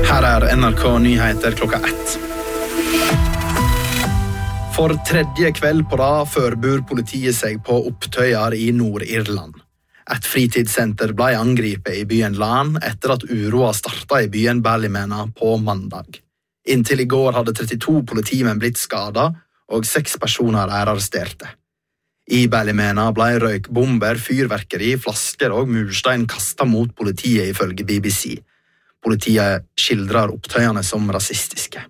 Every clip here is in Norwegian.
Her NRK Nyheter klokka 1. For tredje kveld på rad forbereder politiet seg på opptøyer i Nord-Irland. Et fritidssenter ble angrepet i byen Larne etter at uroa startet i byen Ballymena på mandag. Inntil i går hadde 32 politimenn blitt skadet, og 6 personer arresterte. I Ballymena ble røykbomber, fyrverkeri, flasker og murstein kastet mot politiet ifølge BBC. Politiet skildrer opptøyene som rasistiske.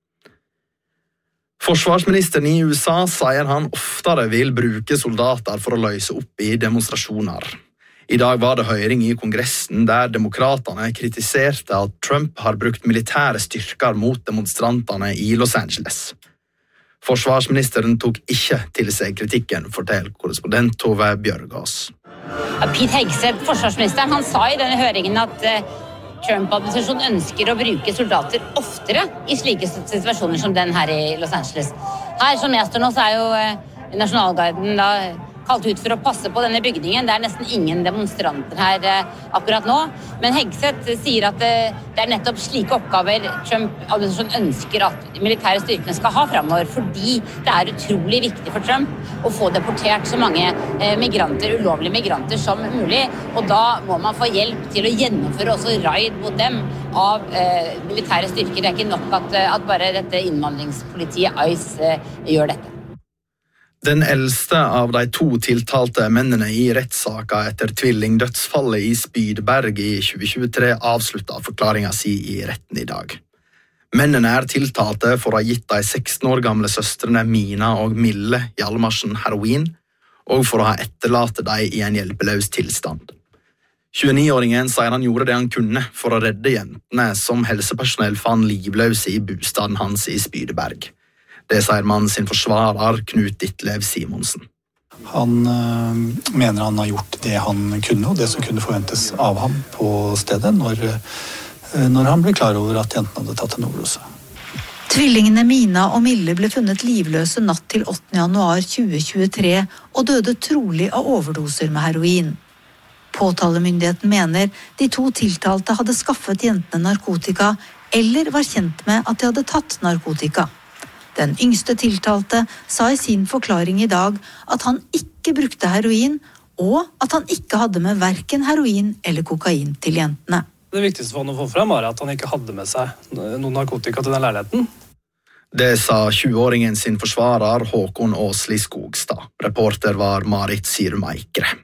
Forsvarsministeren i USA sier han oftere vil bruke soldater for å løse opp i demonstrasjoner. I dag var det høring i Kongressen der demokratene kritiserte at Trump har brukt militære styrker mot demonstrantene i Los Angeles. Forsvarsministeren tok ikke til seg kritikken, forteller korrespondent Tove Bjørgaas. Pete Hegseth, forsvarsministeren, han sa i denne høringen at Trump-administrasjonen ønsker å bruke soldater oftere i slike situasjoner som den her i Los Angeles. Her som jeg står nå, så jo Nasjonalgarden da kalt ut for å passe på denne bygningen. Det nesten ingen demonstranter her akkurat nå. Men Hegseth sier at det nettopp slike oppgaver Trump-administrasjonen ønsker at militære styrkene skal ha fremover, fordi det utrolig viktig for Trump å få deportert så mange migranter, ulovlige migranter som mulig. Og da må man få hjelp til å gjennomføre også raid mot dem av militære styrker. Det ikke nok at bare dette innvandringspolitiet ICE gjør dette. Den eldste av de 2 tiltalte mennene i rettssaken etter tvillingdødsfallet i Spydberg i 2023 avsluttet forklaringen sin i retten i dag. Mennene tiltalte for å ha gitt de 16 år gamle søstrene Mina og Mille Hjalmarsen heroin, og for å ha etterlatt dem i en hjelpeløs tilstand. 29-åringen sier han gjorde det han kunne for å redde jentene som helsepersonell fant livløse i bostaden hans i Spydberg. Det sier mannen sin forsvarer, Knut Ditlev Simonsen. Han mener han har gjort det han kunne, og det som kunne forventes av ham på stedet, når han ble klar over at jentene hadde tatt en overdose. Tvillingene Mina og Mille ble funnet livløse natt til 8. januar 2023 og døde trolig av overdoser med heroin. Påtalemyndigheten mener de 2 tiltalte hadde skaffet jentene narkotika eller var kjent med at de hadde tatt narkotika. Den yngste tiltalte sa i sin forklaring i dag at han ikke brukte heroin, og at han ikke hadde med hverken heroin eller kokain til jentene. Det viktigste for han å få frem var at han ikke hadde med seg noen narkotika til den leiligheten. Det sa 20-åringen sin forsvarer Håkon Åsli Skogstad. Reporter var Marit Sirum Eikre.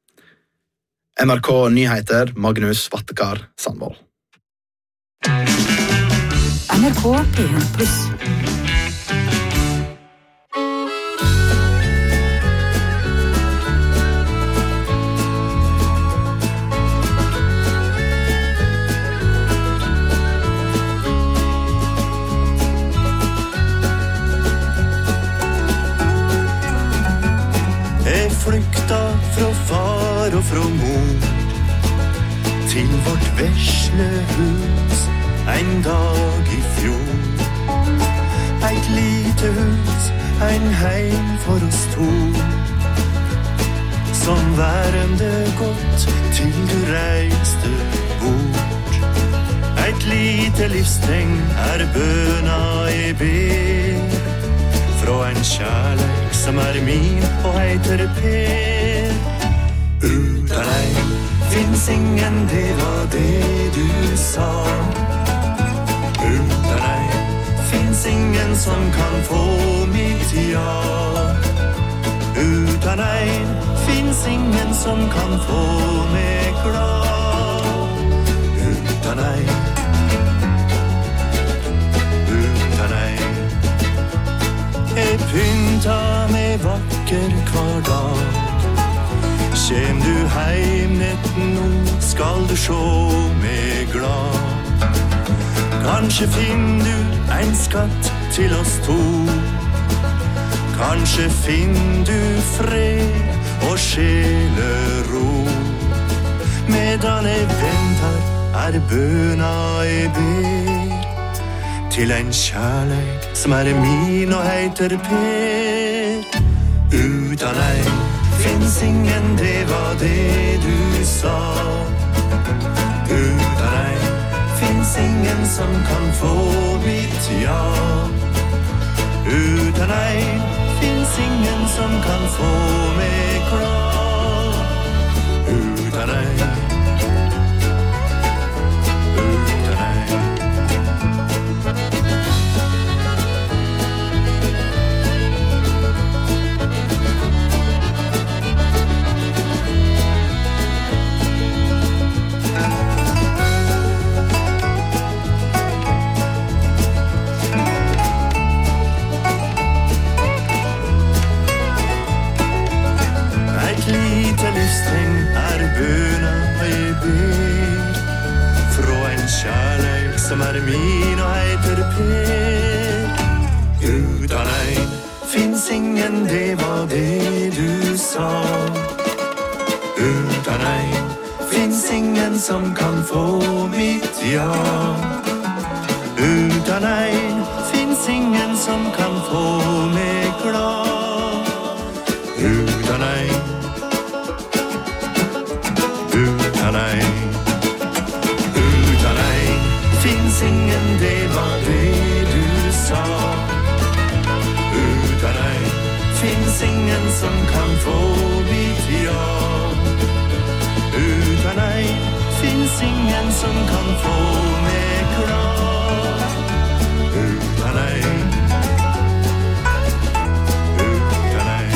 NRK Nyheter, Magnus Vattekar Sandvold. NRK P1+. Flykta fra far og fra mor til vårt vesle hus en dag i fjor. Et lite hus, en heim for oss 2, som værende godt til du reiste bort. Et lite livstegn bøna jeg ber, fra en kjærleik som min og heiter Per. Utan deg finnes ingen, det var det du sa. Utan deg finnes ingen som kan få mitt ja. Utan deg finnes ingen som kan få meg glad. Utan deg, utan deg. Jeg pynta meg vakker hver dag. Kjem du heim netten nå, skal du sjå meg glad. Kanskje finn du en skatt til oss 2. Kanskje finn du fred og sjelero. Medan jeg venter bøna jeg ber, til en kjærleik som min og heiter Per. Utan deg finnes ingen, det var det du sa. Utan deg finnes ingen. ingen som kan få mitt ja. Utan dig finns ingen som kan få mig glad. Utan dig. Som min och heter Per. Utan en finns ingen, det var det du sa. Utan en finns ingen som kan få mitt ja. Utan en finns ingen som kan få mig glad. Utan en. Utan en. Finns ingen, det var det du sa. Utan dig finns ingen som kan få mitt ja. Utan dig finns ingen som kan få mig glad. Utan dig. Utan dig.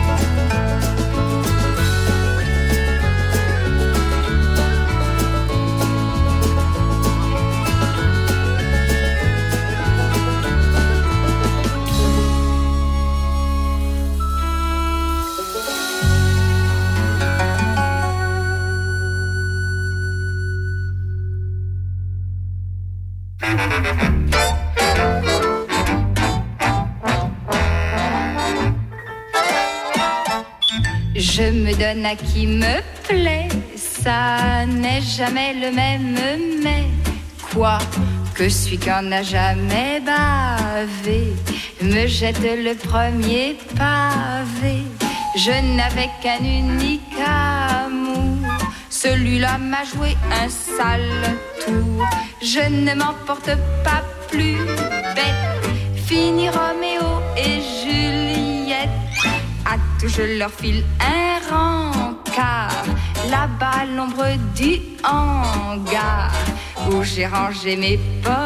Je me donne à qui me plaît, ça n'est jamais le même, mais quoi que celui qu'on n'a jamais bavé me jette le premier pavé. Je n'avais qu'un unique amour, celui-là m'a joué un sale tour. Je ne m'en porte pas plus bête, fini Roméo et Juliette. À tout je leur file un rencard, là-bas à l'ombre du hangar, où j'ai rangé mes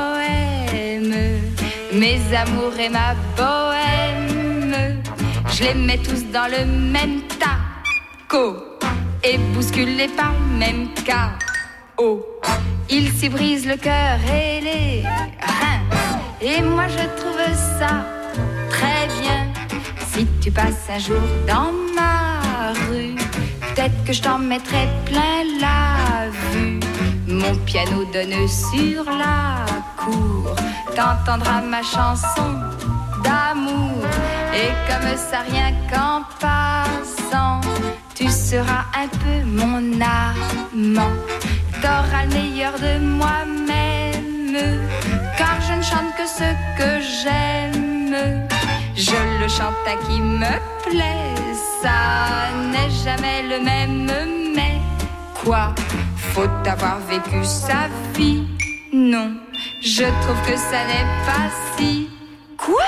poèmes, mes amours et ma bohème. Je les mets tous dans le même taco, et bousculés par le même chaos. Ils s'y brisent le cœur et les reins, et moi je trouve ça très bien. Si tu passes un jour dans ma rue, peut-être que je t'en mettrai plein la vue. Mon piano donne sur la cour, t'entendras ma chanson d'amour. Et comme ça rien qu'en passant, tu seras un peu mon amant. T'auras le meilleur de moi-même, car je ne chante que ce que j'aime. Je le chante à qui me plaît, ça n'est jamais le même, mais quoi, faut avoir vécu sa vie? Non, je trouve que ça n'est pas si. Quoi?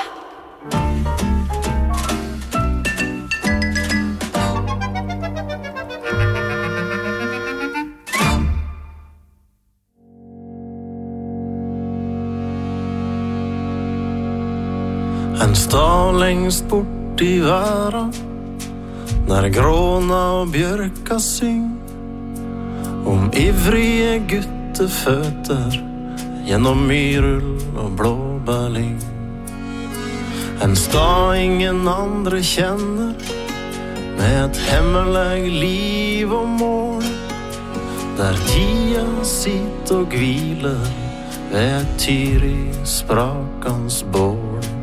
En stad längst bort i världen, när gråna och björka syng om ivriga guttefötter genom myrull och blåbärling. En stad ingen andre känner, med ett hemmeligt liv och mål, där tia sitt och gviler ved ett tyri sprakans bål.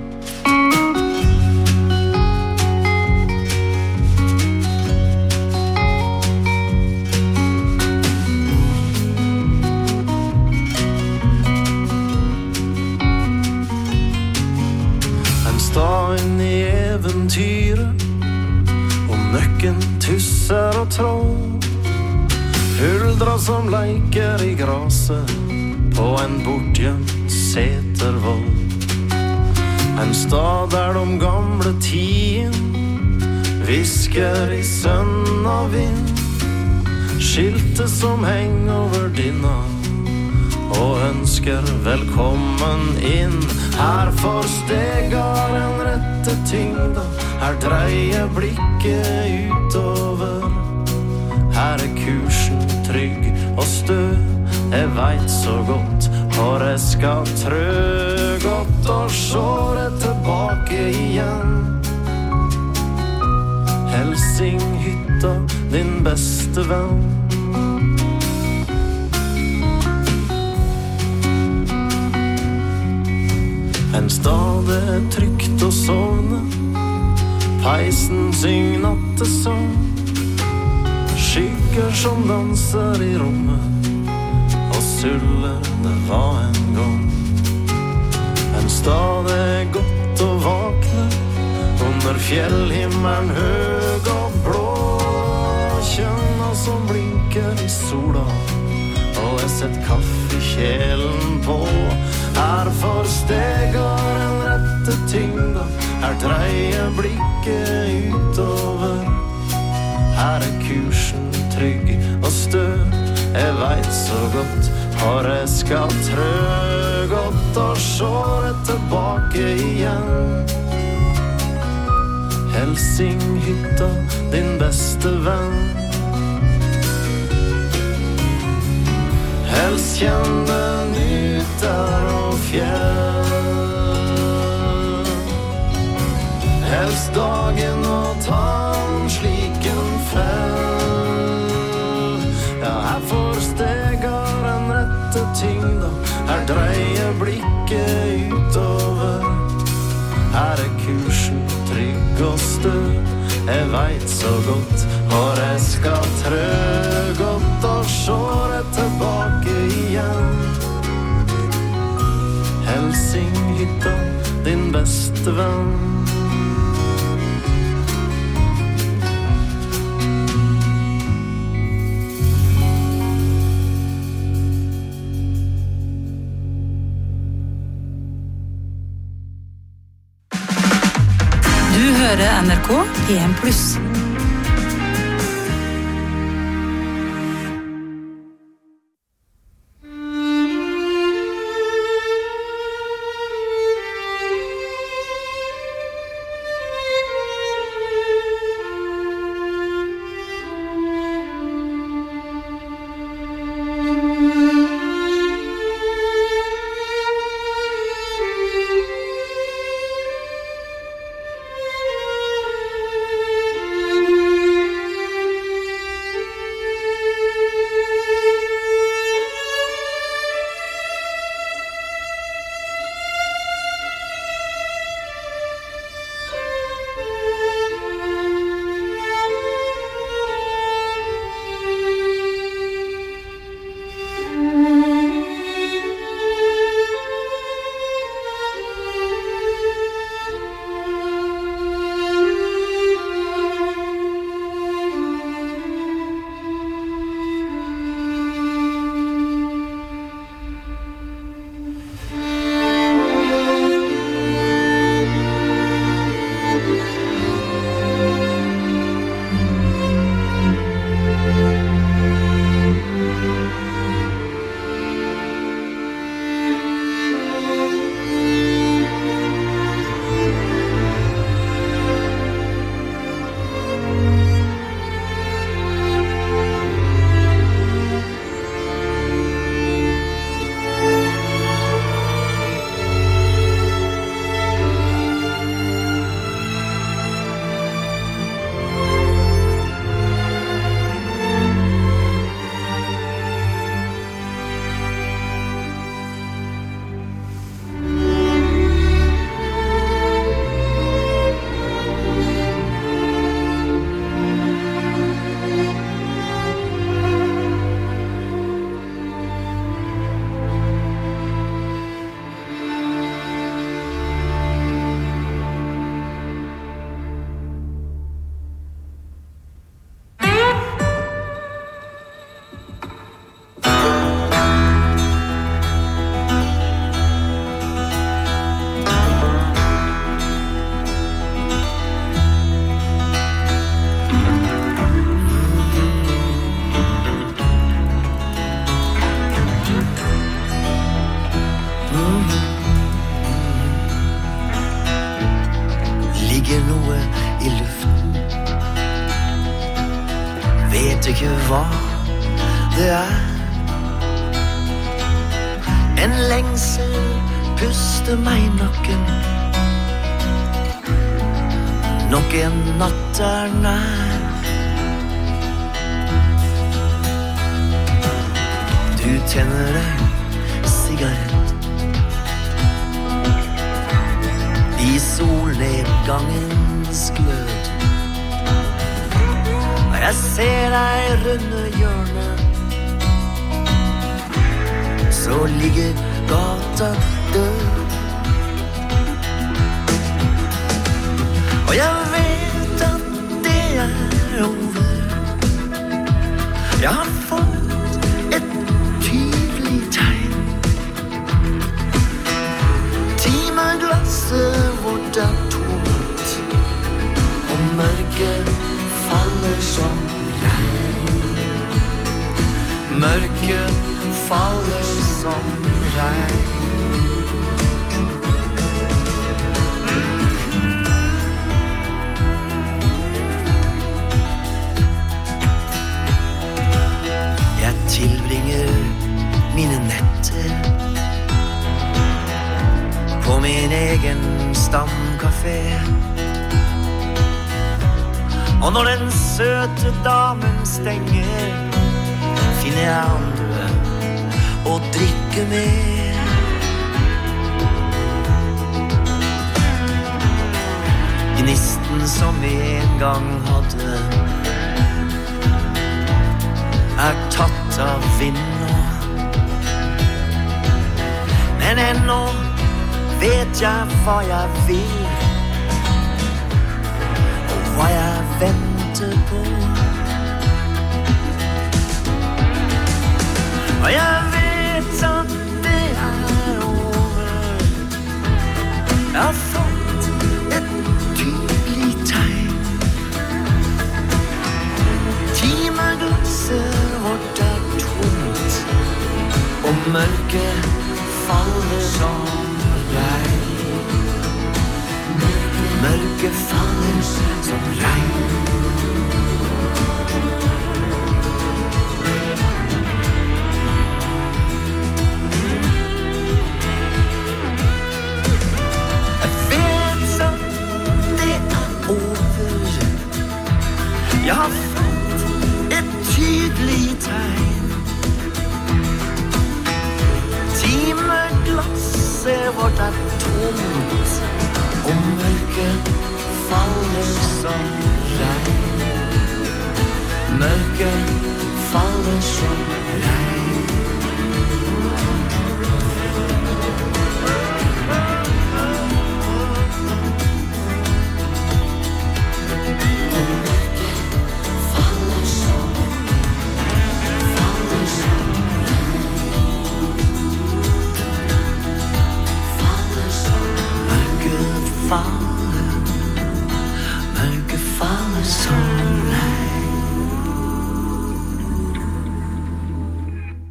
In i äventyret om nöcken, tussar och troll, huldrar som leker i graset på en bortgjemt setervoll. En stad der de gamle tiden visker I sønn og vind, skiltet som henger over dina og ønsker velkommen inn. Her forstegar en rette tyngda, her dreier blikket utover. Her kursen trygg og stø, jeg vet så godt hvor jeg skal trø godt og sjåre tilbake igjen. Helsinghytta, din beste venn. En stad trygt å sovne, peisen syng nattesang, skygger som danser I rommet, og suller det var en gang. En stad godt å vakne, under fjellhimmelen høg og blå, kjønna som blinker I sola, og jeg sett kaffekjelen på. Her forstegar en rette tyngda, her dreier blikket utover. Her kursen trygg og stø, jeg vet så godt hvor jeg skal trø godt og sjåre tilbake igjen. Helsinghytta, din beste venn. Helst kjenne nyter og fjell, helst dagen og ta en sliken fell. Ja, her forstegar en rette tyngda, her dreier blikket utover. Her kursen trygg og stø, jeg vet så godt hvor jeg skal trø godt og sjåre tilbake igjen. Helsinghytta, din beste venn. Du hører NRK P1+. vet ikke hva det En lengsel puster meg I nakken Nok en natt nær Du tenner deg sigarett I solnedgangens glød Og jeg ser deg runde hjørnet Så ligger gata død Og jeg vet at det over Jeg har fått et tydelig tegn Timeglasset vårt tomt Og mørket faller som regn Mørket faller som regn Jeg tilbringer mine netter På min egen stamkafé Og når den søte damen stenger Finner jeg andre å drikke med Gnisten som vi en gang hadde Tatt av vinden Men ennå vet jeg hva jeg vil Og hva jeg venter på Og jeg vet at det over Jeg har fått et tydelig tegn Timeglasset vårt tomt Og mørket faller som regn Mørket faller som regn Jeg vet at det over Jeg har fått et tydelig tegn Timeglasset vårt tomt Og mørket faller som regn Mørket faller som regn Mørket faller som regn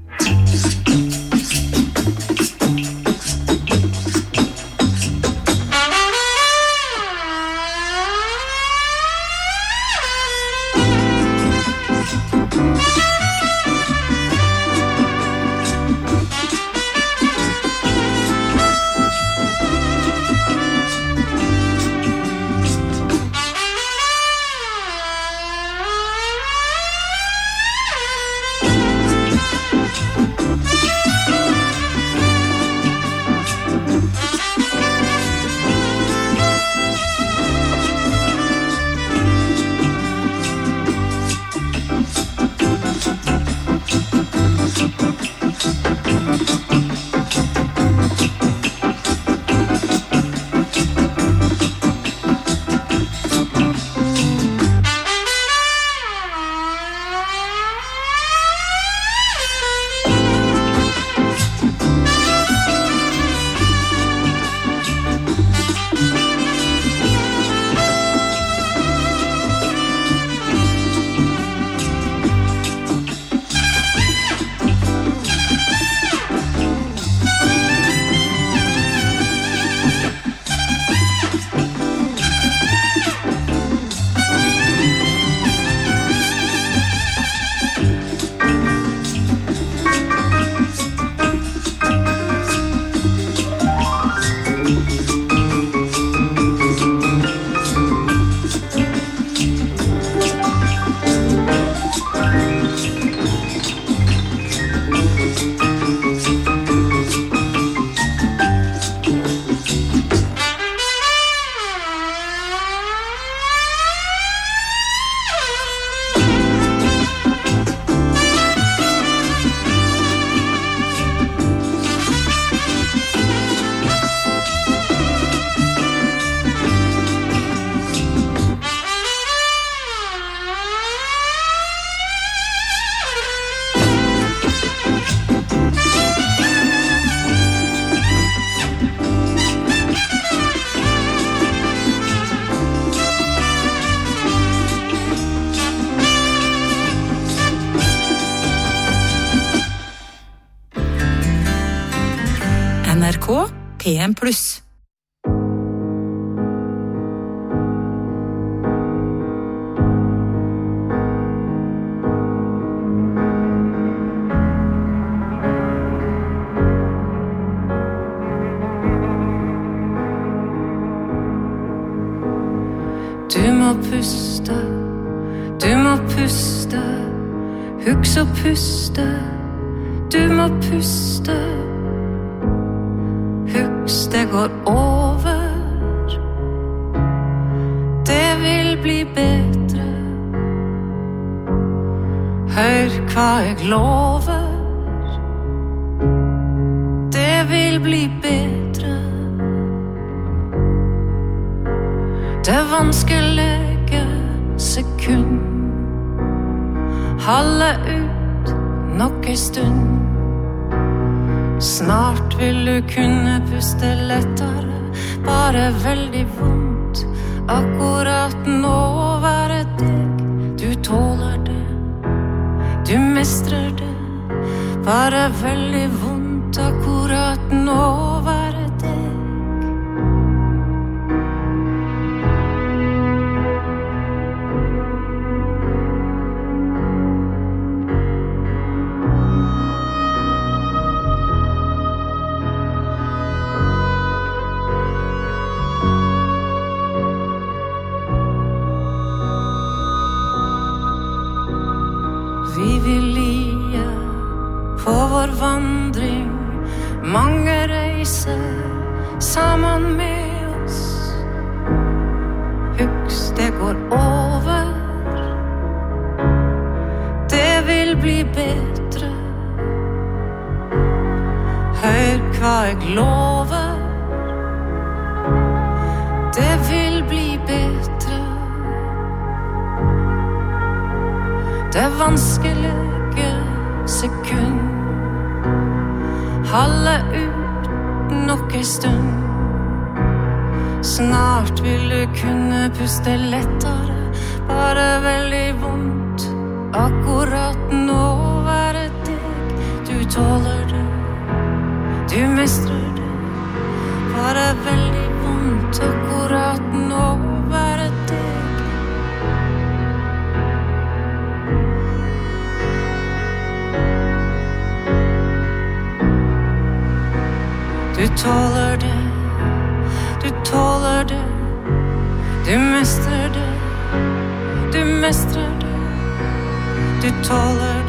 NRK PM+. Du må puste, husk å puste, du må puste, husk det går over, det vil bli bedre, hør hva jeg lover, det vil bli bedre, det vanskelige sekund, halde ut nok en stund, snart vil du kunne puste lettere, bare veldig vondt, akkurat nå være deg, du tåler det, du mestrer det, bare veldig vondt, akkurat nå være deg. Vandring, mange reiser sammen med oss, husk det går over, det vil bli bedre, hør hva jeg lover, det vil bli bedre, det vanskelige sekund, halde ut nok en stund, snart vil du kunne puste lettere, bare veldig vondt, akkurat nå være deg, du tåler det, du mestrer det, bare veldig vondt, akkurat nå være deg. Du tåler det, du tåler det, du mestrer det, du mestrer det, du tåler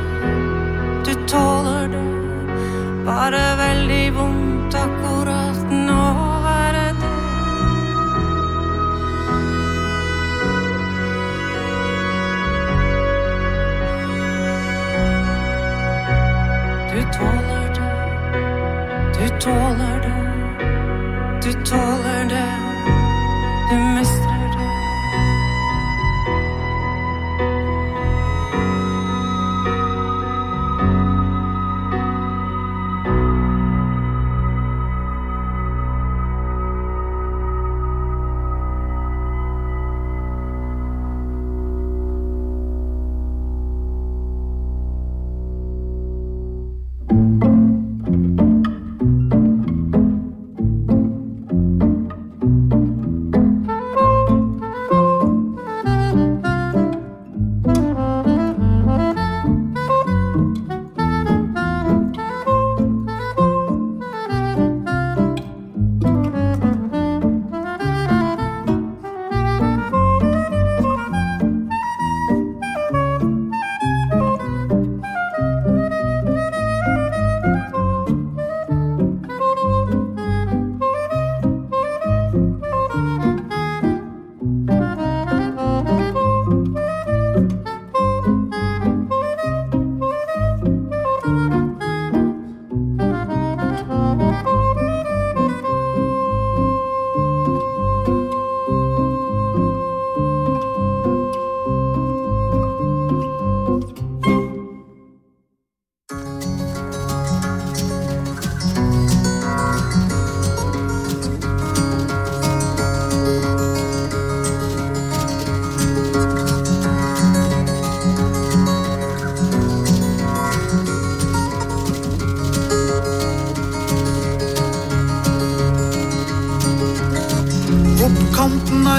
det, bare veldig vondt, akkurat nå være det. Du tåler det, du tåler det, du tåler det, du mestrer det.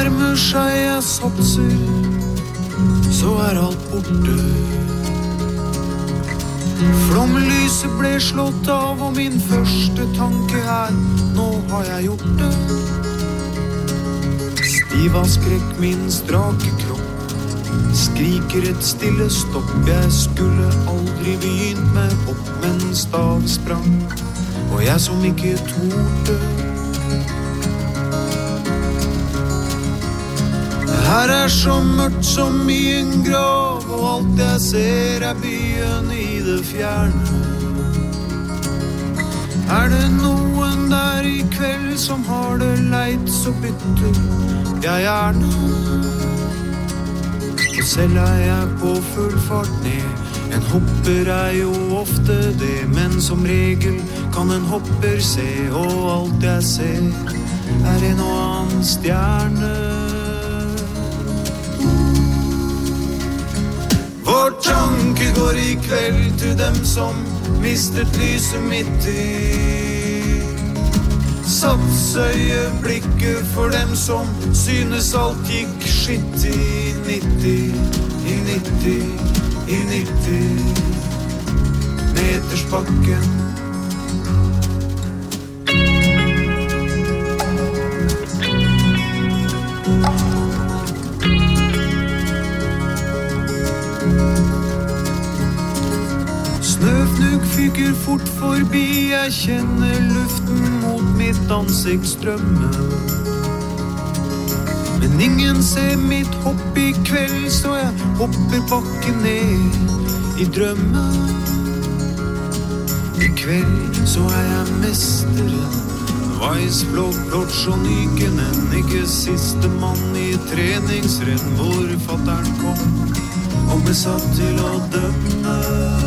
nærmer seg jeg satser, så alt borte. Flomlyset ble slått av, og min første tanke nå har jeg gjort det. Stiv av skrekk min strake kropp, skriker et stille stopp. Jeg skulle aldri begynt med hopp, men stav sprang, og jeg som ikke torde. Her så mørkt som i en grav, og alt jeg ser byen i det fjerne. Det noen der i kveld som har det leit, så bytter jeg gjerne. Og selv jeg på full fart ned, en hopper jo ofte det, men som regel kan en hopper se, og alt jeg ser en og annen stjerne. Vår tanke går i kveld til dem som mistet lyset midt i. Sats øyeblikket for dem som synes alt gikk skitt i 90 metersbakken. Snøfnugg fyker fort forbi, jeg kjenner luften mot mitt ansikt strømme. Men ingen ser mitt hopp i kveld, så jeg hopper bakken ned i drømmen. I kveld så jeg mesteren, Weissblå, Plotsch og Nykenen, ikke siste mann i treningsrenn, hvor fatteren kom og ble satt til å dømme.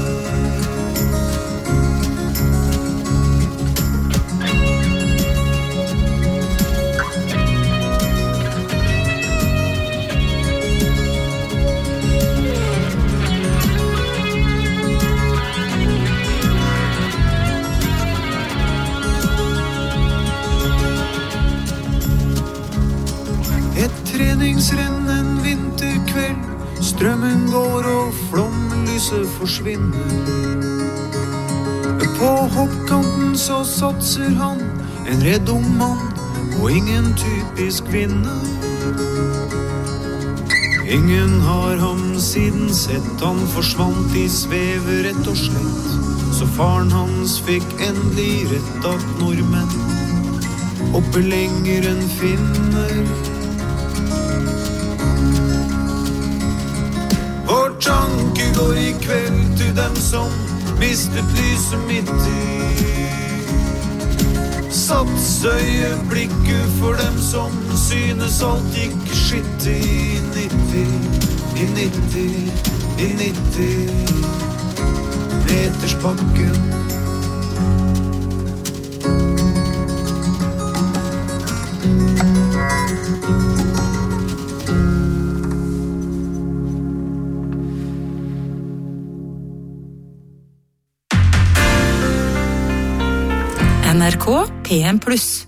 En vinterkveld, strømmen går og flomlyset forsvinner. På hoppkanten så satser han, en redd ung mann og ingen typisk vinner. Ingen har ham siden sett, han forsvant i svevet rett og slett. Så faren hans fikk endelig rett at nordmenn hopper lenger enn finner. Vår tanke går i kveld til dem som mistet lyset midt i. Sats øyeblikket for dem som synes alt gikk skitt i 90 metersbakken. NRK PM+.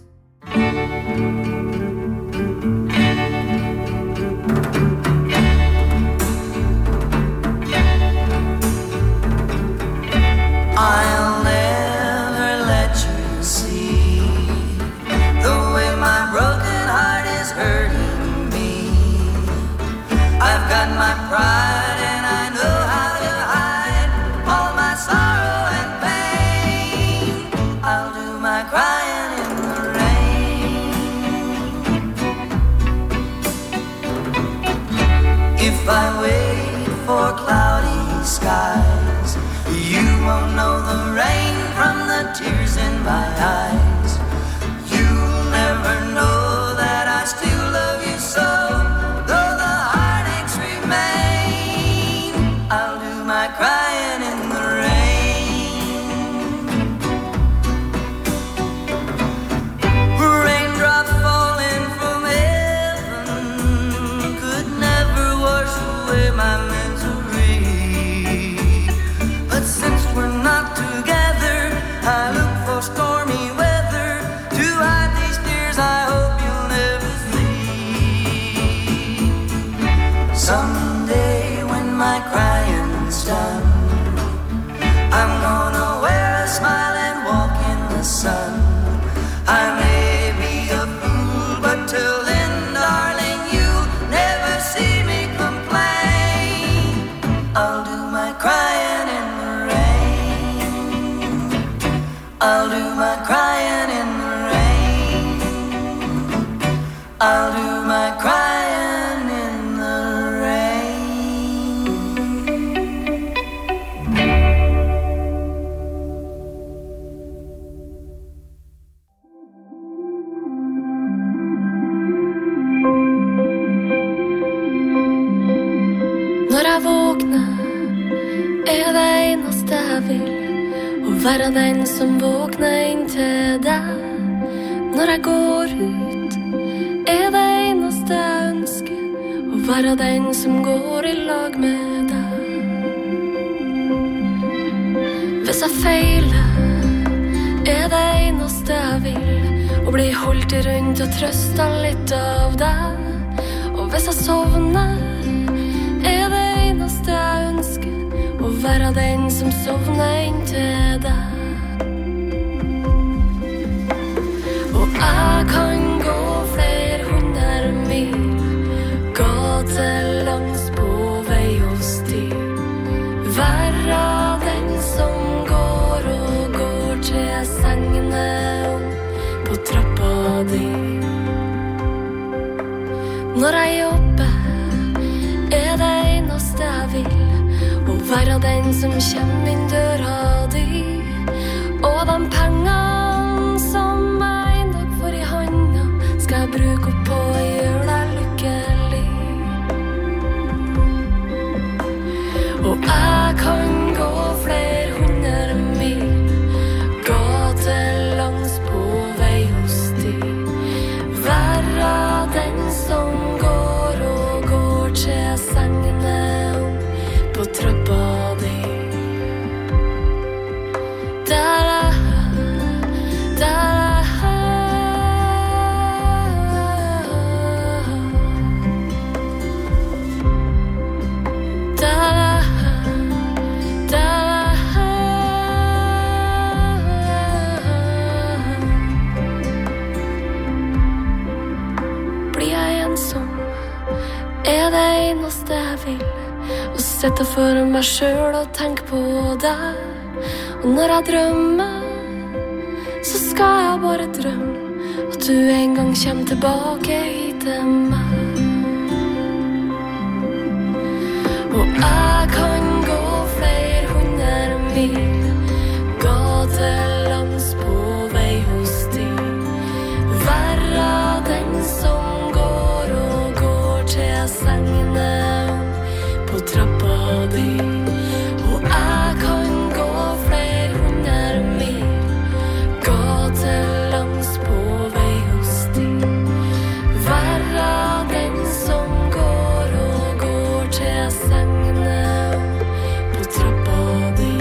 I'll never let you see the way my broken heart is hurting me. I've got my pride and I know how to hide all my sorrow and pain. I'll do my crying in the rain. If I wait for cloudy skies, you won't know the rain from the tears in my eyes. You'll never know that I still love you so, though the heartaches remain. I'll do my crying in the rain. Raindrops falling from heaven could never wash away my misery. But since we're not together, I look for stormy weather to hide these tears I hope you'll never see. det eneste jeg vil, å være den som våkner inn til deg. Når jeg går ut, det eneste jeg ønsker, å være den som går i lag med deg. Hvis jeg feiler, det eneste jeg vil, å bli holdt rundt og trøsta litt av deg. Og hvis jeg sovner, det eneste jeg ønsker, å være den som sovner inn til deg. Og jeg kan gå flere 100 mil, gatelangs på vei og sti. Være den som går og går til sengene på trappa di. Når jeg jobber, det eneste jeg vil, å være den som kommer inn døra di. Og de pengene som jeg en dag får i handa, skal jeg bruke opp på å gjøre deg lykkelig. Og jeg kan gå flere 100 mil, gatelangs på vei og sti. Være den som går og går til sengene på trappa di. Blir jeg ensom, det eneste jeg vil, å sette for meg selv og tenke på deg. Og når jeg drømmer, så skal jeg bare drømme at du en gang kommer tilbake hit til meg. Og jeg kan gå flere 100 mil, gatelangs på vei og sti. Være den som går og går til sengene på trappa di. Og jeg kan gå flere 100 mil, gatelangs på vei og sti. Være den som går og går til sengene på trappa di.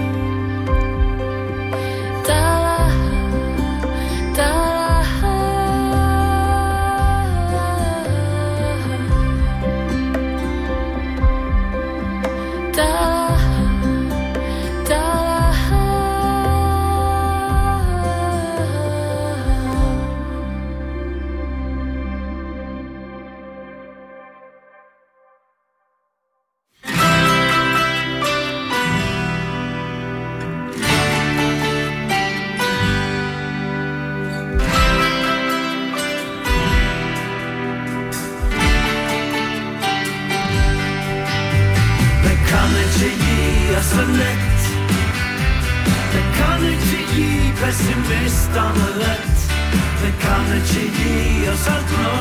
Så lett. Det kan ikke gi pessimistene rett. Det kan ikke gi oss alt nå.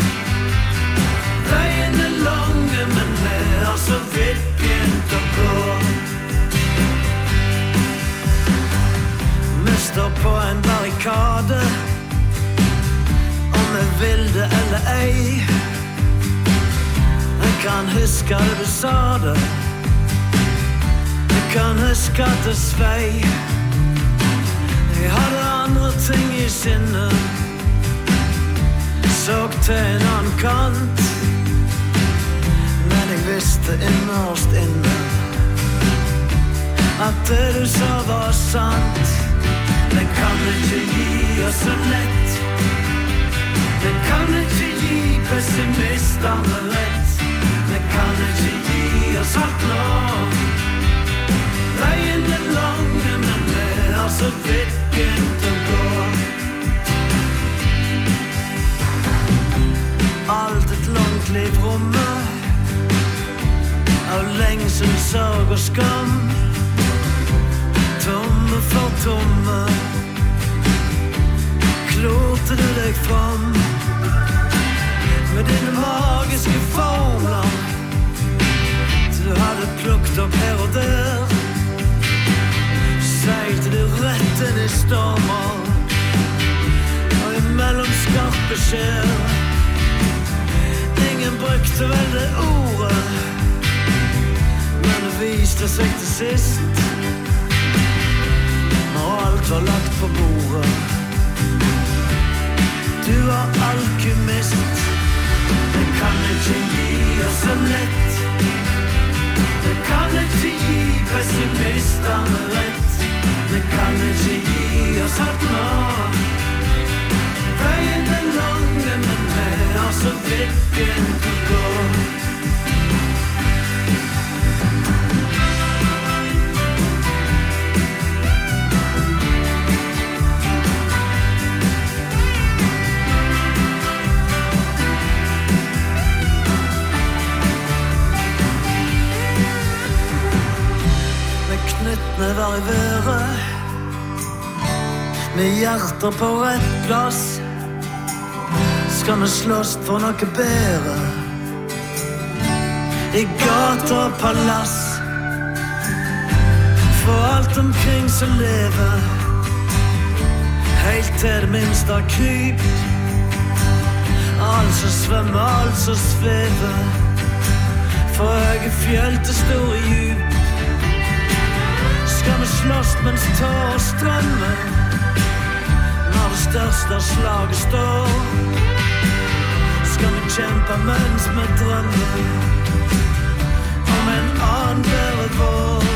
Veien lange, men vi har så vidt begynt å gå. Vi står på en barrikade, om vi vil det eller ei. Jeg kan huske det du sa det. Jeg kan huske at det svei. Jeg hadde andre ting i sinnet, så til en annen kant. Men jeg visste innerst inne at det du sa var sant. Det kan ikke gi oss så lett. Det kan ikke gi pessimistene rett. Det kan ikke gi oss alt nå. Veien lange, men vi har så vidt begynt å gå. Alt et langt liv rommet av lengsel, sorg og skam. Tomme for tomme klorte du deg fram med dine magiske formler. Du hadde hadde plukket opp her og der, seilte det rett inn I stormer, og imellom skarpe skjer. Ingen brukte vel det ordet, men det viste seg til sist, når alt var lagt på bordet. Du var alkymist, det kan ikke gi oss så lett. Det kan ikke gi pessimistene rett. Det kan ikke gi oss alt nå. Veien lang, men vi har så vidt begynt å gå. Knyttene var I været, med hjerter på rett plass, skal vi slåss for noe bedre, I gata og palass, for alt omkring som lever, helt til det minste kryp, alt som svømmer, alt som svever, for høye fjell til store djup. Skal vi slåss mens tårer strømmer, når det største slaget står? Skal vi kjempe mens vi drømmer om en annen bedre vår?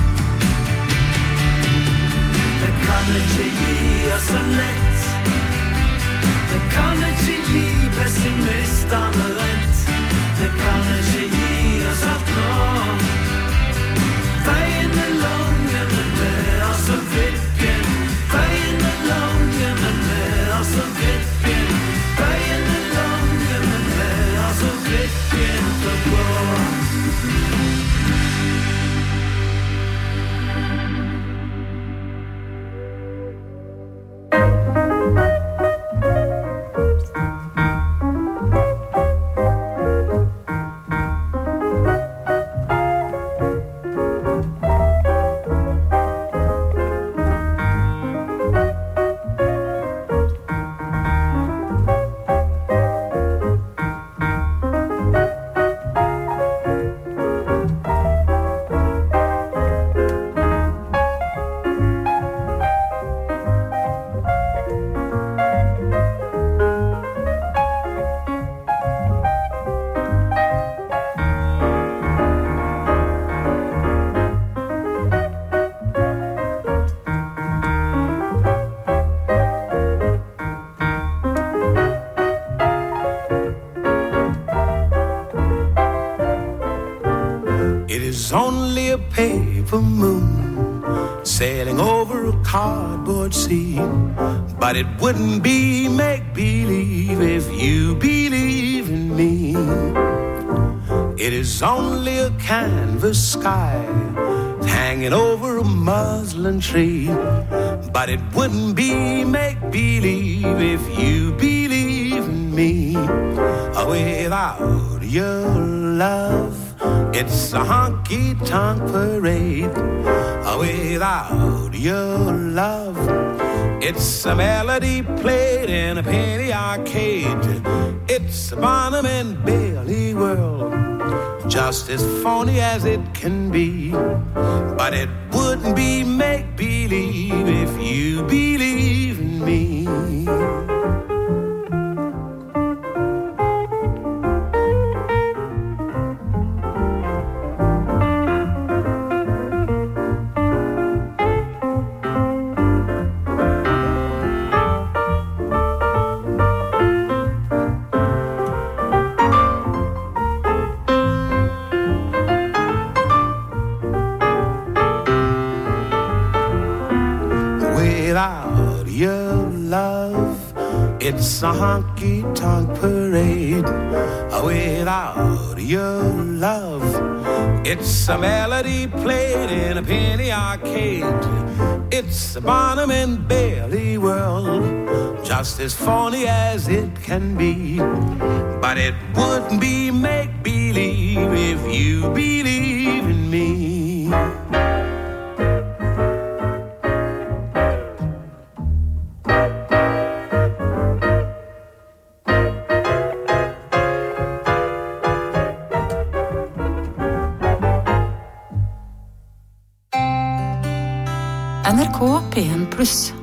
Det kan ikke gi oss så lett, det kan ikke gi pessimistene rett, det kan ikke gi oss alt nå. Veien lang, men vi har så vidt begynt. Veien lang, men vi har så vidt begynt. Veien lang, men vi har så vidt begynt å gå. Sailing over a cardboard sea, but it wouldn't be make-believe if you believe in me. It is only a canvas sky hanging over a muslin tree, but it wouldn't be make-believe if you believe in me. Without your love, it's a honky-tonk parade. Without your love, it's a melody played in a penny arcade. It's a Bonham and Bailey world, just as phony as it can be. But it wouldn't be make-believe if you believe in me. Without your love, it's a honky-tonk parade. Without your love, it's a melody played in a penny arcade. It's a Bonham and Bailey world, just as phony as it can be. But it wouldn't be make-believe if you believe in me. NRK P1+.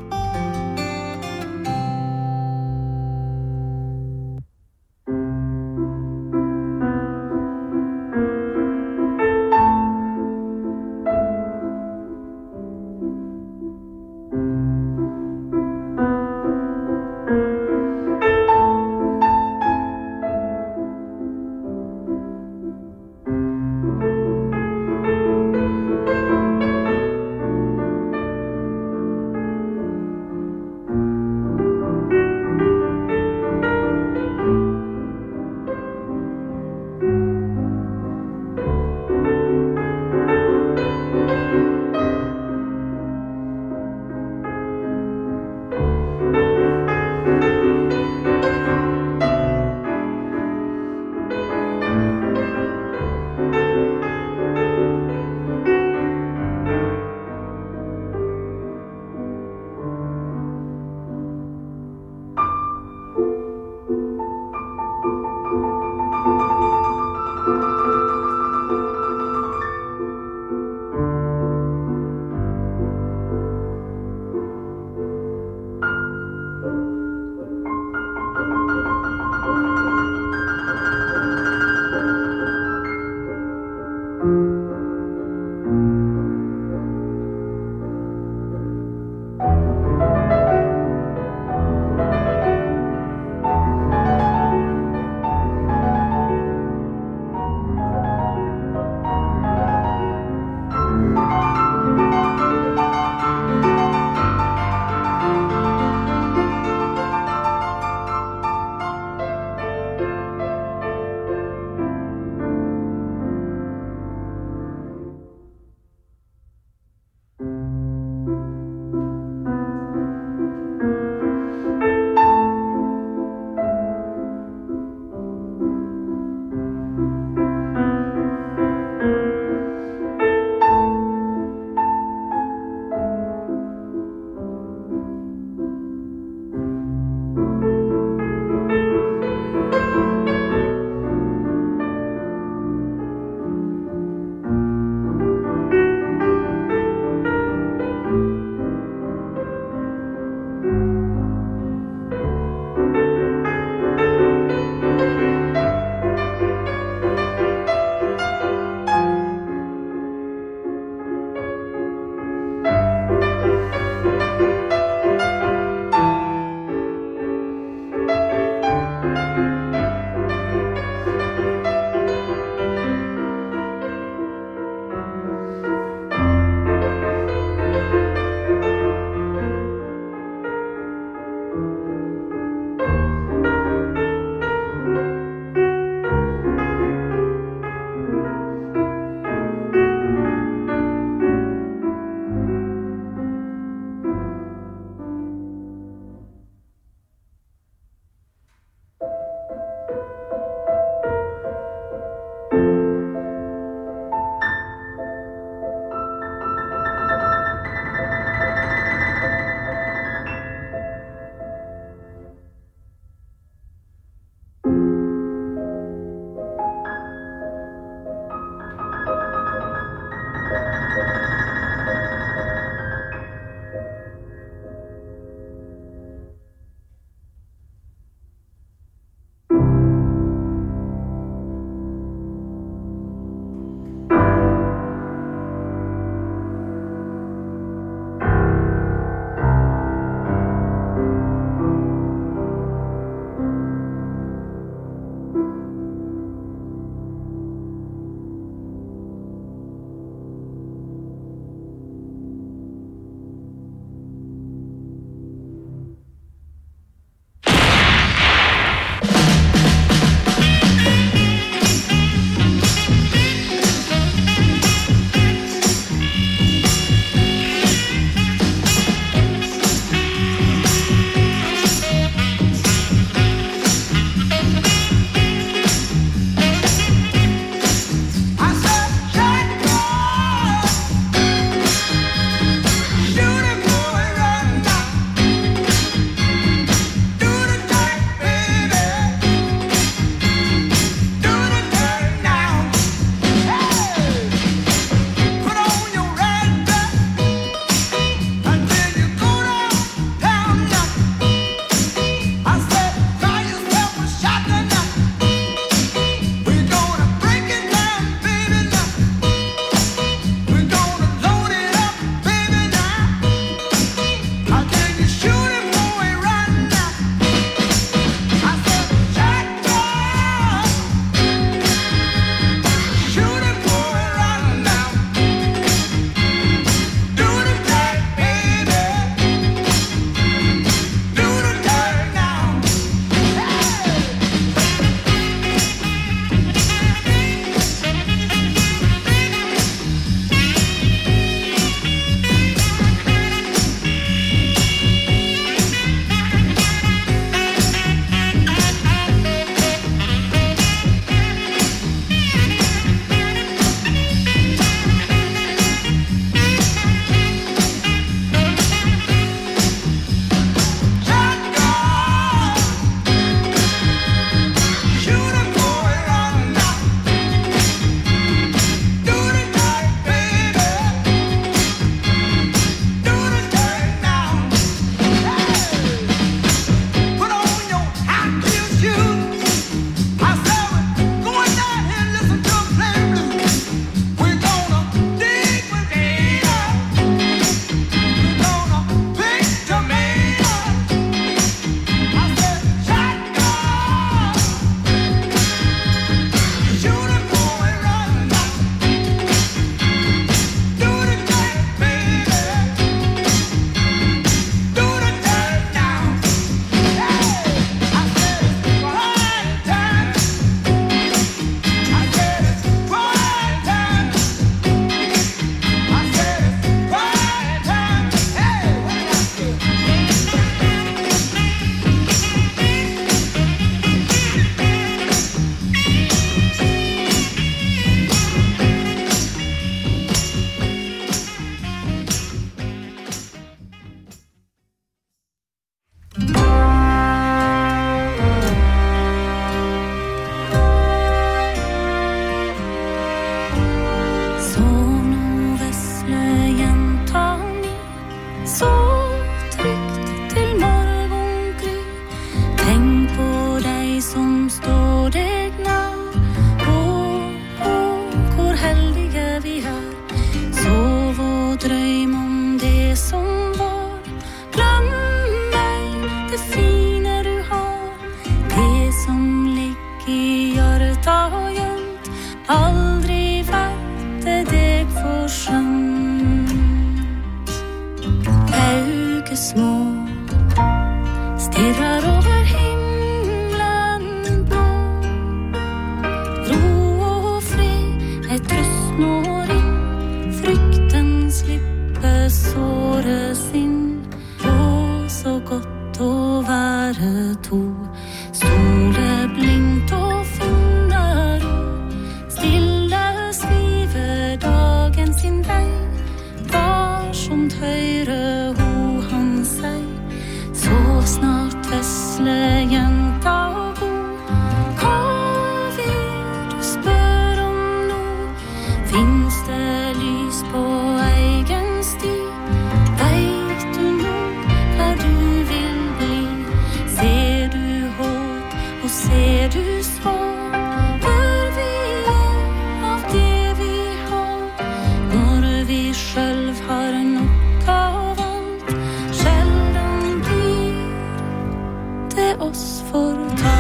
såret sin. Og så godt å være to. Stole blindt og finne ro. Stille sviver dagen sin vei. Varsomt høyre ho han seg. Så snart vesle jenta bo. Hva vil du spør om nå? Finns det lys på egen sti? Vet du nå hva du vil bli? Ser du håp og ser du svar? Hvor vi av det vi har? Når vi selv har nok av alt, sjelden blir det oss fortalt.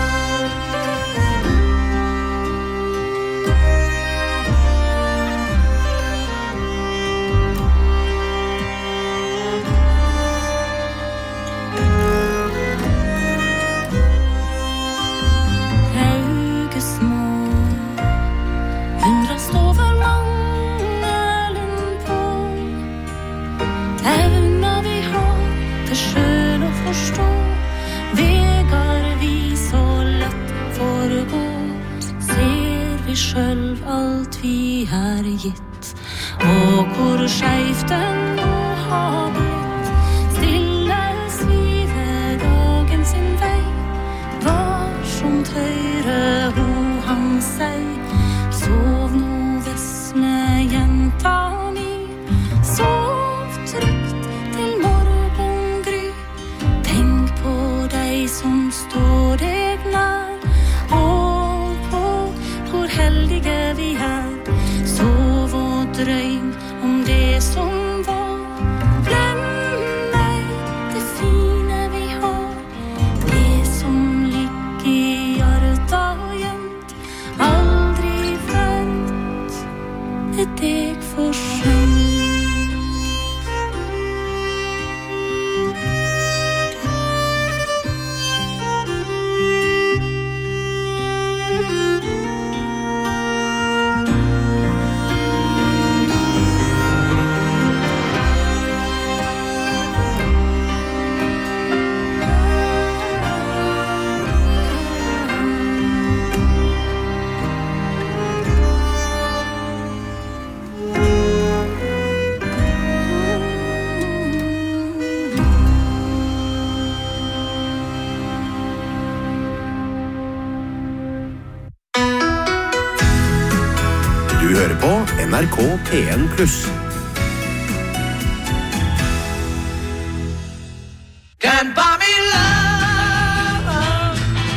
Selv alt vi har gitt, og hvor skjevt den nå har blitt. Stille sviver dagen sin vei. Varsomt høyre ho han seg. Sov nå vesle jenta mi. Sov trygt til morgengry. Tenk på deg som står deg nær. Heldige vi er. Sov og drøm om det som var. Glem meg det fine vi har. Det som ligger i hjertet gjemt. Aldri vet det deg for sent. NRK P1+. Can buy me love,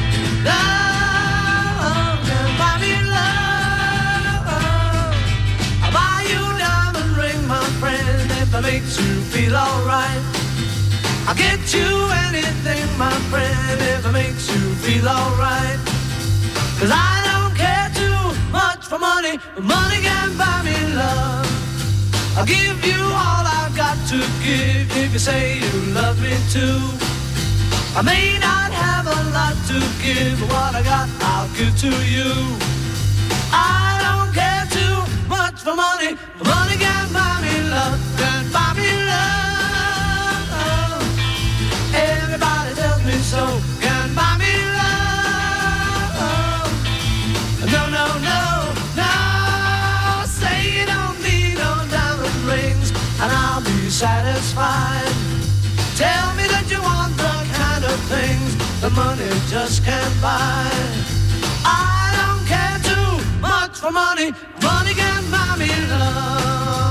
love, can buy me love. I'll buy you a diamond ring, my friend, if it makes you feel alright. I'll get you anything, my friend, if it makes you feel alright. 'Cause I don't care too much for money, but money can buy me love. I'll give you all I've got to give if you say you love me too. I may not have a lot to give, but what I got I'll give to you. I don't care too much for money, but money can buy me love, can buy me love. Everybody tells me so, can buy me love. No, no, no, no, say you don't need no diamond rings and I'll be satisfied. Tell me that you want the kind of things that money just can't buy. I don't care too much for money, money can buy me love.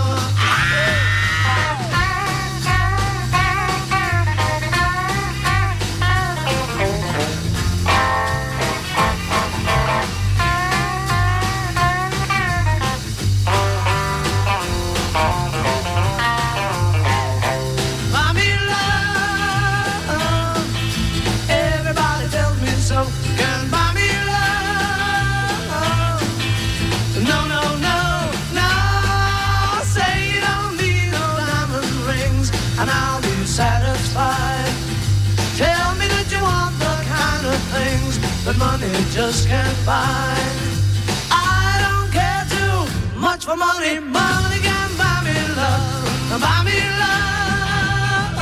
That money just can't buy. I don't care too much for money, money can buy me love. Buy me love,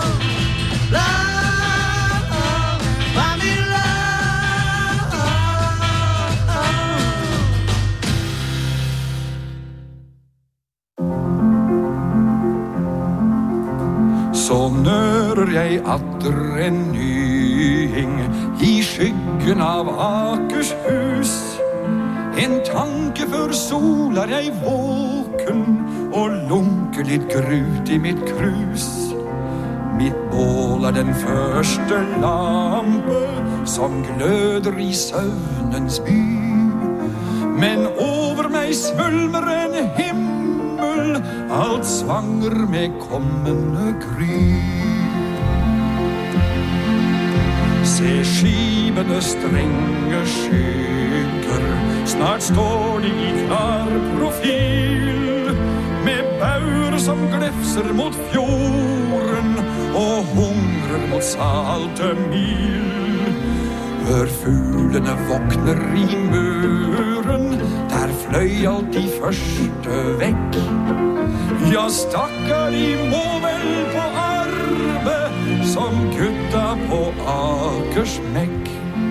love, buy me love. Så nører jeg atter en nying I skyggen av Akershus. En tanke før sol jeg våken og lunker litt grut I mitt krus. Mitt bål den første lampe som gløder I søvnens by. Men over meg svølmer en himmel, alt svanger med kommende gry. Se skibene strenge skygger, snart står de I klar profil, med bauer som glefser mot fjorden og hungrer mot salte mil. Hør fuglene våkner I muren, der fløy alt de første vekk. Ja, stakkar de må vel på arbeid, som gutta på Akersmekk.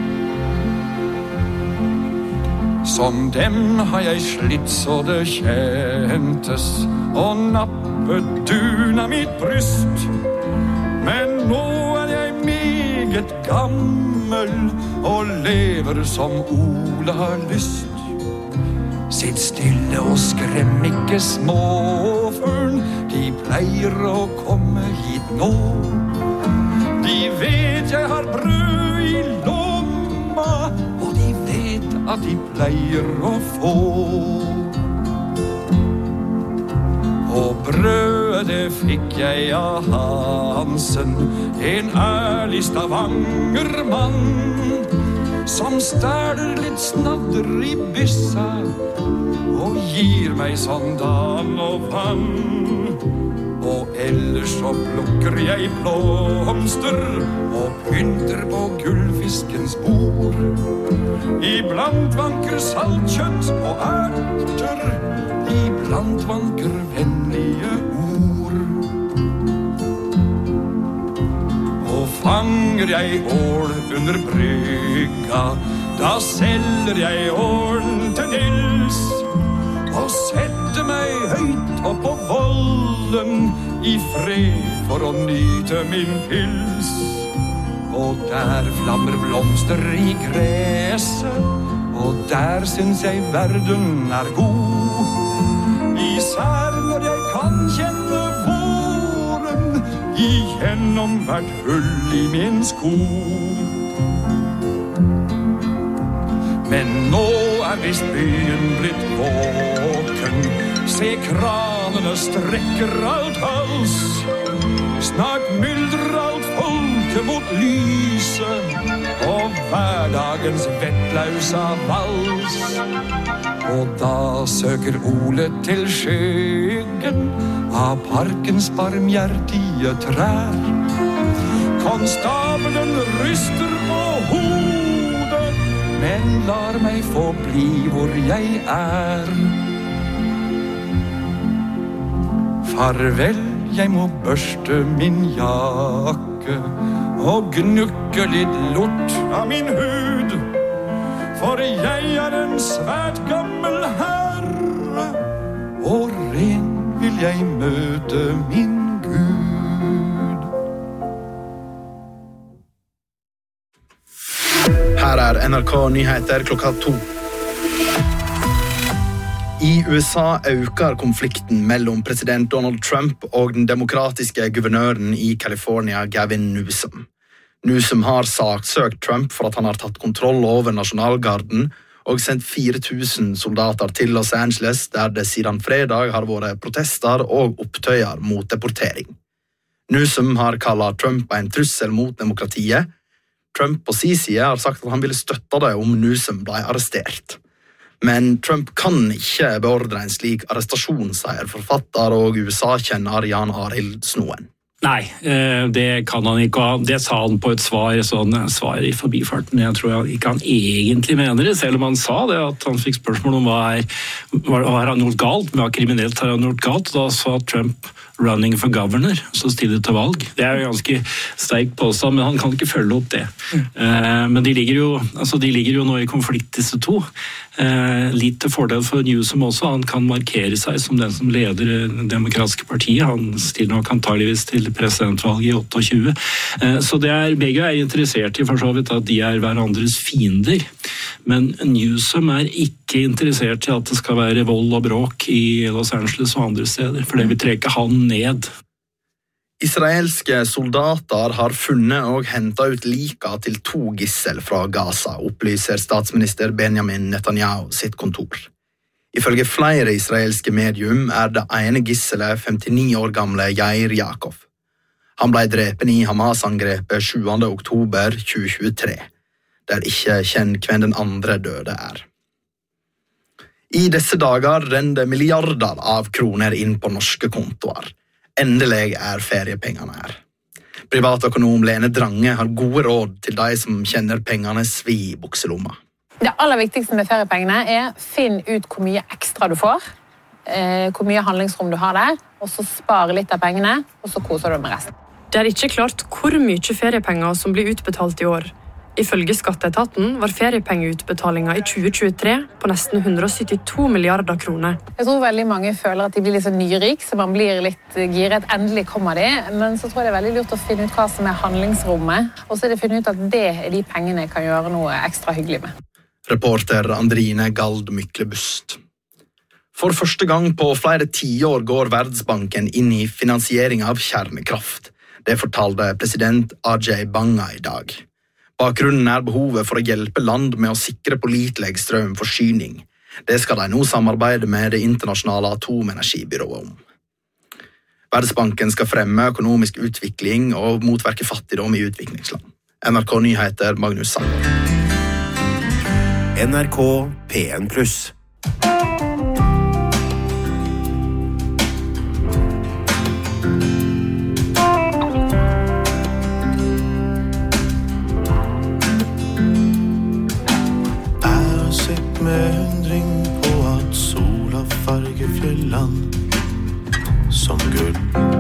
Som dem har jeg slitt så det kjentes, og nappet duna mitt bryst. Men nå jeg meget gammel, og lever som Ole har lyst. Sitt stille og skrem ikke småfuglen, de pleier å komme hit nå. De vet jeg har brød I lomma, og de vet at de pleier å få. Og brødet det fikk jeg av Hansen, en ærlig Stavangermann, som stæler litt snadder I byssa, og gir meg sandal og vann. Og ellers så plukker jeg blomster, og pynter på gullfiskens bord. Iblant vanker saltkjøtt og erter, iblant vanker vennlige ord. Og fanger jeg ål under brygga, da selger jeg ålen til Nils, og setter meg høyt opp på vollen I fred for å nyte min pils. Og der flammer blomster I gresset, og der synes jeg verden god. Især når jeg kan kjenne våren igjennom hvert hull I min sko. Men nå visst byen blitt våken, se kranene strekker alt hals. Snart myldrer alt folket mot lyset, og hverdagens vettlausa vals. Og da søker Ole til skyggen av parkens barmhjertige trær. Konstabelen ryster på hodet, men lar meg få bli hvor jeg Farvel, jeg må børste min jakke, og gnukke litt lort av min hud. For jeg en svært gammel herre, og ren vil jeg møte min Gud. Her NRK Nyheter klokka 2. I USA øker konflikten mellom president Donald Trump og den demokratiske guvernøren I California, Gavin Newsom. Newsom har saksøkt Trump for at han har tatt kontroll over nasjonalgarden og sendt 4000 soldater til Los Angeles, der det siden fredag har vært protester og opptøyer mot deportering. Newsom har kallet Trump en trussel mot demokratiet. Trump på sin side har sagt at han ville støtte det om Newsom ble arrestert. Men Trump kan ikke beordre en slik arrestasjon, sier forfatter og USA-kjenner Jan Arild Snoen. Nei, det kan han ikke. Det sa han på et svar I forbifarten. Jeg tror ikke han egentlig mener det, selv om han sa det, at han fikk spørsmål om har han gjort galt, hva kriminelt har han gjort galt. Da sa Trump running for governor, så stiller til valg. Det jo ganske sterk påstand, men han kan ikke følge opp det. Men de ligger jo nå i konflikt, disse to. Litt til fordel for Newsom også. Han kan markere seg som den som leder det demokratiske partiet. Han stiller nok antageligvis til presidentvalget i 28. Så begge interessert i for så vidt at de hverandres fiender. Men Newsom ikke interessert i at det skal være vold og bråk i Los Angeles og andre steder, for det vil trekke han ned. Israelske soldater har funnet og hentet ut lika til 2 gissel fra Gaza, opplyser statsminister Benjamin Netanyahu sitt kontor. Ifølge flere israelske medium det ene gisselet 59 år gamle Yair Yakov. Han ble drepen i Hamas-angrepet 7. oktober 2023. Det ikke kjent hvem den andre døde I disse dager renner milliarder av kroner inn på norske kontoer. Endelig feriepengene her. Privatøkonom Lene Drange har gode råd til de som kjenner pengene svi I bukselomma. Det aller viktigste med feriepengene finn ut hvor mye ekstra du får, hvor mye handlingsrom du har der, og så spare litt av pengene, og så koser du med resten. Det ikke klart hvor mye feriepenger som blir utbetalt I år. Ifølge Skatteetaten var feriepengeutbetalingen I 2023 på nesten 172 milliarder kroner. Jeg tror veldig mange føler at de blir litt så nyrik, så man blir litt giret. Endelig kommer de, men så tror jeg det veldig lurt å finne ut hva som handlingsrommet, og så det finne ut at det de pengene kan gjøre noe ekstra hyggelig med. Reporter Andrine Gald Myklebust. For første gang på flere tiår går Verdensbanken inn I finansiering av kjernekraft. Det fortalte president Ajay Banga I dag. Bakgrunnen behovet for å hjelpe land med å sikre pålitelig strømforsyning. Det skal de nå samarbeide med det internasjonale atomenergibyrået om. Verdensbanken skal fremme økonomisk utvikling og motverke fattigdom I utviklingsland. NRK Nyheter Magnus Sand. NRK P1+. Med undring på at sola farger fjellene som gull.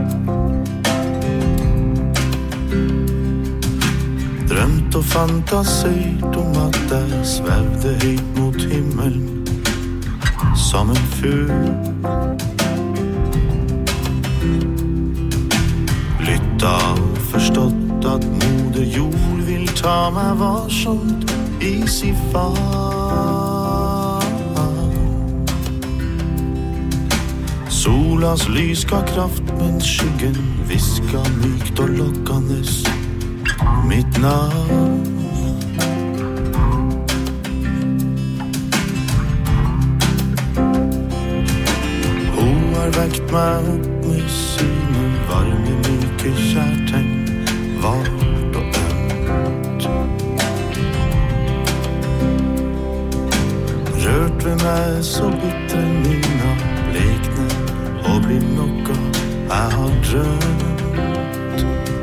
Drømt og fantasert om at jeg svevde høyt mot himmelen som en fugl. Lytta og forstått at moder jord vil ta meg varsomt I sin far. Solas lys ga kraft, men skyggen viska mykt og lokkende mitt navn. Hun har vekt meg opp med sine varme, myke kjærtegn, vart og ømt. Rørt ved meg så bitre minner blekne og blir noe jeg har drømt.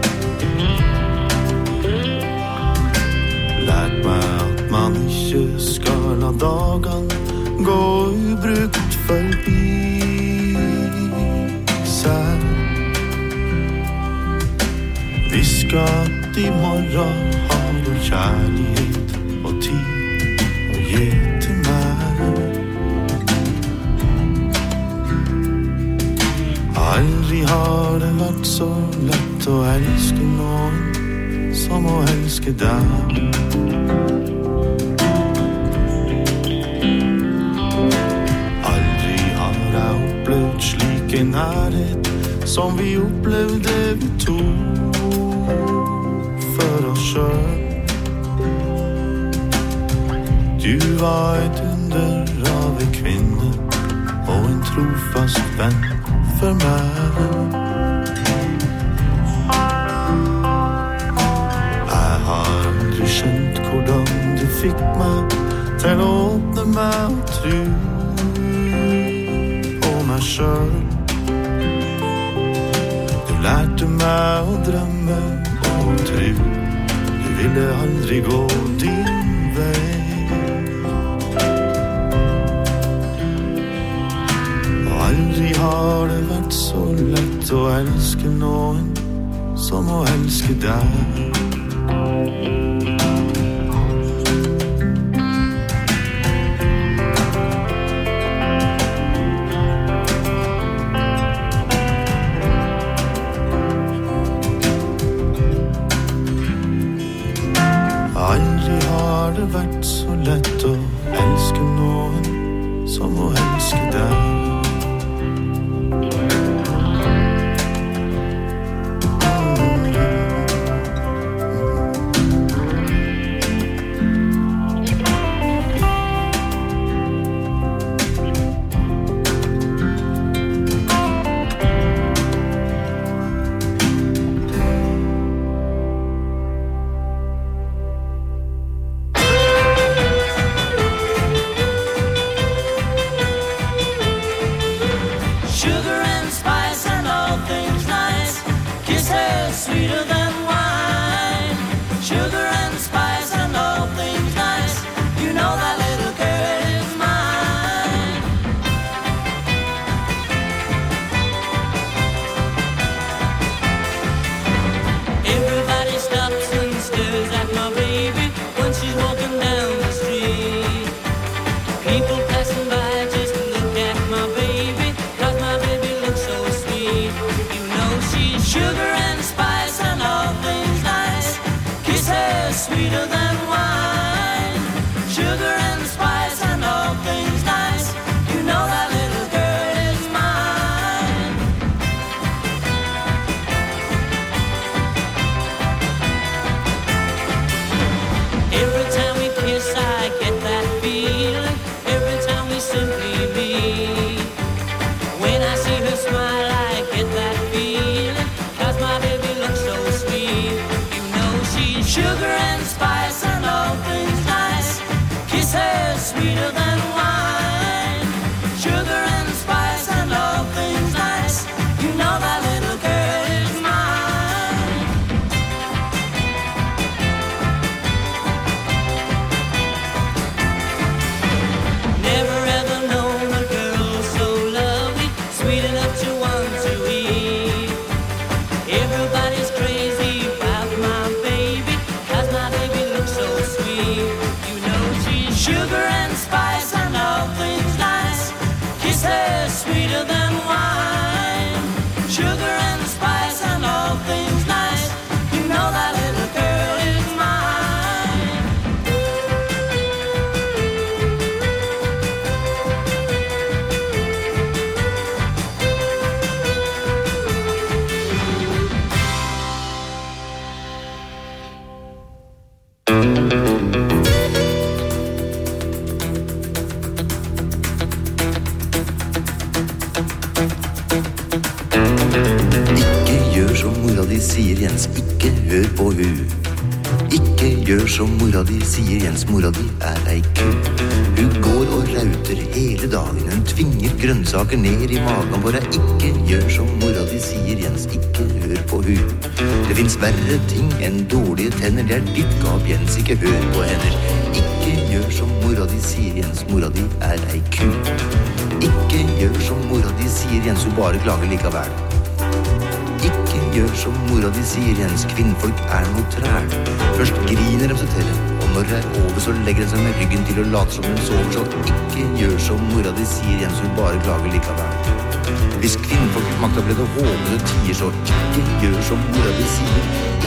Lært meg at man ikke skal la dagene gå ubrukt forbi seg. Viska at I morgen har du kjærlighet og tid å gi til meg. Aldri har det vært så lett å elske noen som å elske deg. Aldri har jeg opplevd slik en nærhet som vi opplevde vi to for oss selv. Du var et under av en kvinne og en trofast venn for meg. Jeg har aldri skjønt hvordan du fikk meg til å åpne meg og tro på meg selv. Du lærte meg å drømme og tro. Du ville aldri gå din vei. Aldri har det vært så lett å elske noen som å elske deg. Aldri har det vært så lett å elske noen som å elske deg. Som mora di, sier Jens, mora di ei ku. Hun går og rauter hele dagen. Hun tvinger grønnsaker ned i magen vår. Ikke gjør som mora di, sier Jens, ikke hør på hun. Det finnes verre ting enn dårlige tenner. Det ditt gap, Jens, ikke hør på henne. Ikke gjør som mora di, sier Jens, mora di ei ku. Ikke gjør som mora di, sier Jens, hun bare klager likevel. Ikke gjør som mora di, sier Jens, kvinnfolk noe træl. Først griner de så teller, og når det over så legger de seg med ryggen til og later som hun sover. Så ikke gjør som mora di, sier Jens, hun bare klager likevel. Hvis kvinnfolk makta ble det håpede tier, så ikke gjør som mora di sier.